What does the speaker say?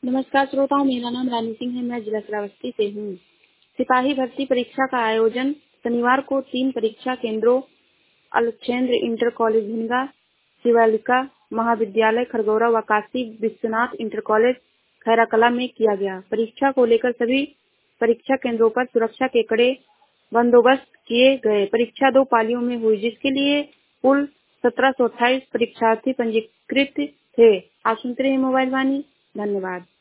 नमस्कार श्रोताओं, मेरा नाम रानी सिंह है। मैं जिला श्रावस्ती से हूँ। सिपाही भर्ती परीक्षा का आयोजन शनिवार को 3 परीक्षा केंद्रों अलक्षेंद्र इंटर कॉलेज भिनगा, शिवालिका महाविद्यालय खरगोरा व काशी विश्वनाथ इंटर कॉलेज खैराकला में किया गया। परीक्षा को लेकर सभी परीक्षा केंद्रों पर सुरक्षा के कड़े बंदोबस्त किए गए। परीक्षा 2 पालियों में हुई, जिसके लिए कुल 1728 परीक्षार्थी पंजीकृत थे। आप सुनते रहिए मोबाइल वाणी। धन्यवाद।